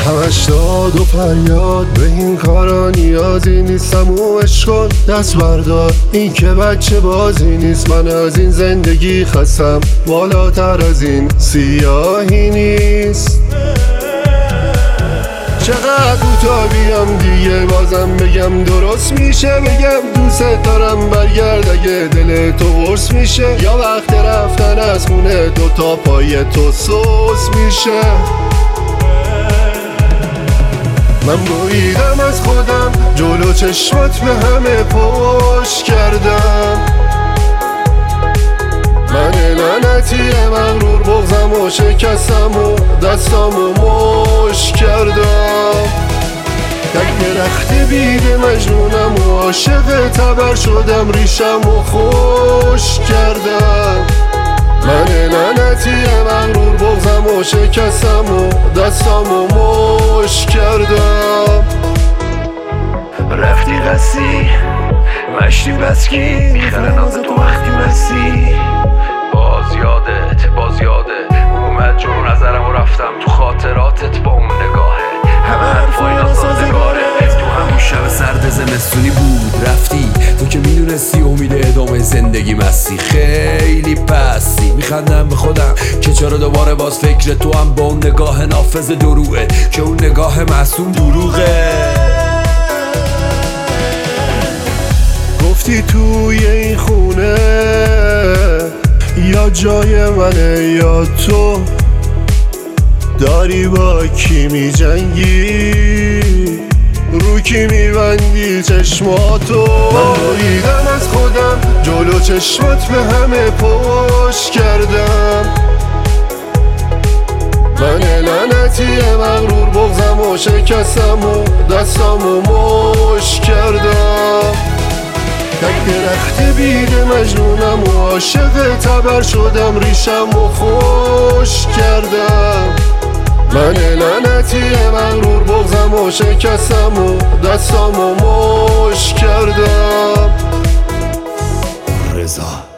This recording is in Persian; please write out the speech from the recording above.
همش داد و فریاد، به این کارا نیازی نیستم و عشق کن دست بردار. این که بچه بازی نیست، من از این زندگی خستم، بالاتر از این سیاهی نیست. چقدر کوتاه بیام دیگه بازم بگم درست میشه، بگم دوست دارم برگرد اگه دل تو قرص میشه، یا وقت رفتن از خونه دوتا پای تو سوس میشه. من بریدم از خودم، جلو چشمات به همه پشت کردم. من لعنتی مغرور بغضم و شکستم و دستامو مشت کردم. یک درخت بید مجنونم و عاشق تبر شدم، ریشم و خوش کردم. من لعنتی مغرور بغضم و شکستم و دستامو مشت کردم. رفتی قصی مشتی بسکی، میخره ناز تو وقتی مستی. باز یاده اومد جو نظرم و رفتم تو خاطراتت با اون نگاهه. همه حرفای ناسازگاره، تو همون شب سرد زمستونی بود رفتی، تو که میدونستی امید ادامه زندگی مستی. خیلی پستی میخندم به خودم که چرا دوباره باز فکر تو هم با اون نگاه نافذ دروغه، که اون نگاه معصوم دروغه. گفتی توی این خونه یا جای منه یا تو داری با کی میجنگی، رو کی میبندی چشماتو. من بریدم از خودم، جلو چشمات به همه پشت کردم. من لعنتی مغرور بغضم و شکستم و دستامو مشت کردم. یک درخت بید مجنونم و عاشق تبر شدم، ریشم و خوش کردم. من لعنتی مغرور بغضم و شکستم و دستامو مشت کردم. رضا